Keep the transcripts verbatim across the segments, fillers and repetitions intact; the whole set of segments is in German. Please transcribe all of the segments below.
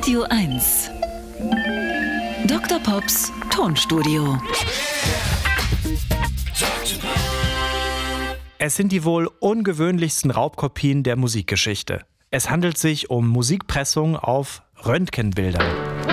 Radio eins. Doktor Pops Tonstudio. Es sind die wohl ungewöhnlichsten Raubkopien der Musikgeschichte. Es handelt sich um Musikpressung auf Röntgenbildern.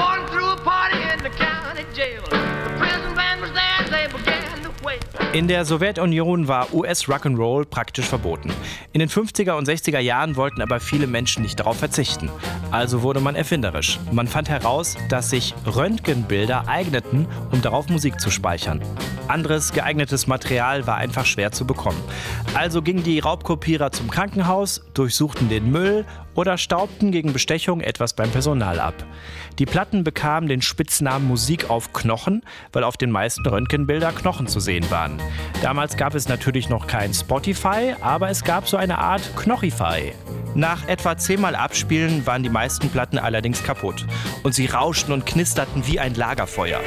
In der Sowjetunion war U S-Rock'n'Roll praktisch verboten. In den fünfziger und sechziger Jahren wollten aber viele Menschen nicht darauf verzichten. Also wurde man erfinderisch. Man fand heraus, dass sich Röntgenbilder eigneten, um darauf Musik zu speichern. Anderes geeignetes Material war einfach schwer zu bekommen. Also gingen die Raubkopierer zum Krankenhaus, durchsuchten den Müll oder staubten gegen Bestechung etwas beim Personal ab. Die Platten bekamen den Spitznamen Musik auf Knochen, weil auf den meisten Röntgenbilder Knochen zu sehen waren. Damals gab es natürlich noch kein Spotify, aber es gab so eine Art Knochify. Nach etwa zehnmal Abspielen waren die meisten Platten allerdings kaputt. Und sie rauschten und knisterten wie ein Lagerfeuer.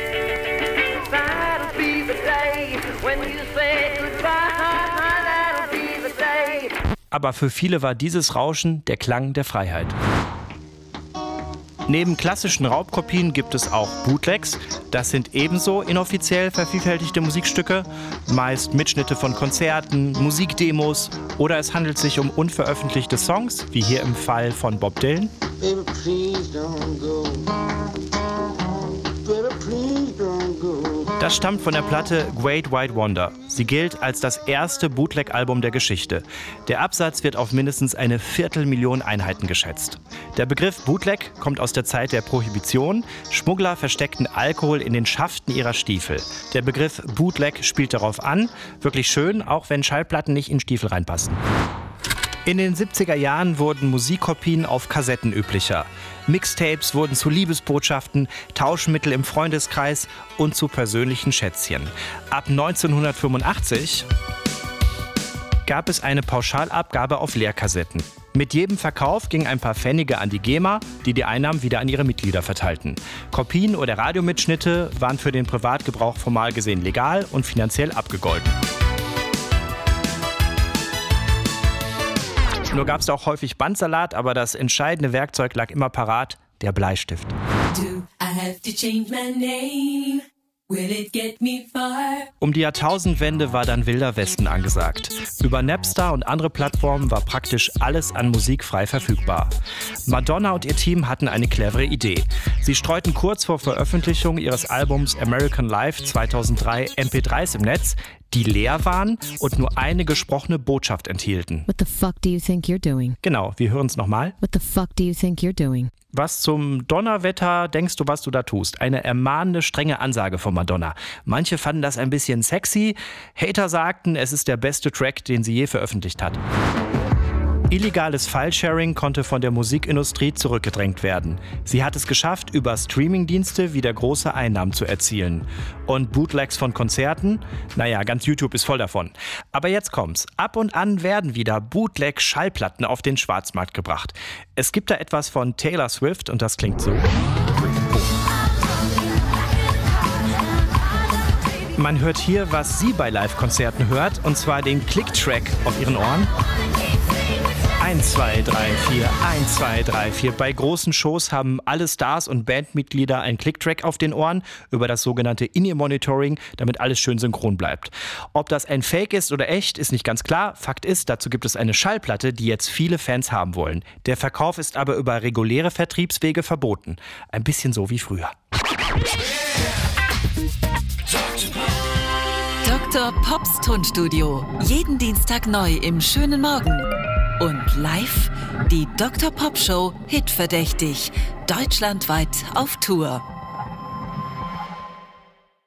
Aber für viele war dieses Rauschen der Klang der Freiheit. Neben klassischen Raubkopien gibt es auch Bootlegs. Das sind ebenso inoffiziell vervielfältigte Musikstücke, meist Mitschnitte von Konzerten, Musikdemos oder es handelt sich um unveröffentlichte Songs, wie hier im Fall von Bob Dylan. Baby, please don't go. Baby, please don't go. Das stammt von der Platte Great White Wonder. Sie gilt als das erste Bootleg-Album der Geschichte. Der Absatz wird auf mindestens eine Viertelmillion Einheiten geschätzt. Der Begriff Bootleg kommt aus der Zeit der Prohibition. Schmuggler versteckten Alkohol in den Schaften ihrer Stiefel. Der Begriff Bootleg spielt darauf an. Wirklich schön, auch wenn Schallplatten nicht in Stiefel reinpassen. In den siebziger Jahren wurden Musikkopien auf Kassetten üblicher. Mixtapes wurden zu Liebesbotschaften, Tauschmittel im Freundeskreis und zu persönlichen Schätzchen. Ab neunzehnhundertfünfundachtzig gab es eine Pauschalabgabe auf Leerkassetten. Mit jedem Verkauf gingen ein paar Pfennige an die GEMA, die die Einnahmen wieder an ihre Mitglieder verteilten. Kopien oder Radiomitschnitte waren für den Privatgebrauch formal gesehen legal und finanziell abgegolten. Nur gab es auch häufig Bandsalat, aber das entscheidende Werkzeug lag immer parat, der Bleistift. Do I have to change my name? Will it get me far? Um die Jahrtausendwende war dann Wilder Westen angesagt. Über Napster und andere Plattformen war praktisch alles an Musik frei verfügbar. Madonna und ihr Team hatten eine clevere Idee. Sie streuten kurz vor Veröffentlichung ihres Albums American Life zweitausenddrei M P dreis im Netz, die leer waren und nur eine gesprochene Botschaft enthielten. What the fuck do you think you're doing? Genau, wir hören es nochmal. What the fuck do you think you're doing? Was zum Donnerwetter denkst du, was du da tust? Eine ermahnende, strenge Ansage von Madonna. Manche fanden das ein bisschen sexy. Hater sagten, es ist der beste Track, den sie je veröffentlicht hat. Illegales Filesharing konnte von der Musikindustrie zurückgedrängt werden. Sie hat es geschafft, über Streamingdienste wieder große Einnahmen zu erzielen. Und Bootlegs von Konzerten? Naja, ganz YouTube ist voll davon. Aber jetzt kommt's. Ab und an werden wieder Bootleg-Schallplatten auf den Schwarzmarkt gebracht. Es gibt da etwas von Taylor Swift und das klingt so. Man hört hier, was sie bei Live-Konzerten hört, und zwar den Click-Track auf ihren Ohren. eins, zwei, drei, vier, eins, zwei, drei, vier. Bei großen Shows haben alle Stars und Bandmitglieder einen Click-Track auf den Ohren über das sogenannte In-Ear-Monitoring, damit alles schön synchron bleibt. Ob das ein Fake ist oder echt, ist nicht ganz klar. Fakt ist, dazu gibt es eine Schallplatte, die jetzt viele Fans haben wollen. Der Verkauf ist aber über reguläre Vertriebswege verboten. Ein bisschen so wie früher. Doktor Pops Tonstudio. Jeden Dienstag neu im schönen Morgen. Und live die Doktor Pop Show Hitverdächtig. Deutschlandweit auf Tour.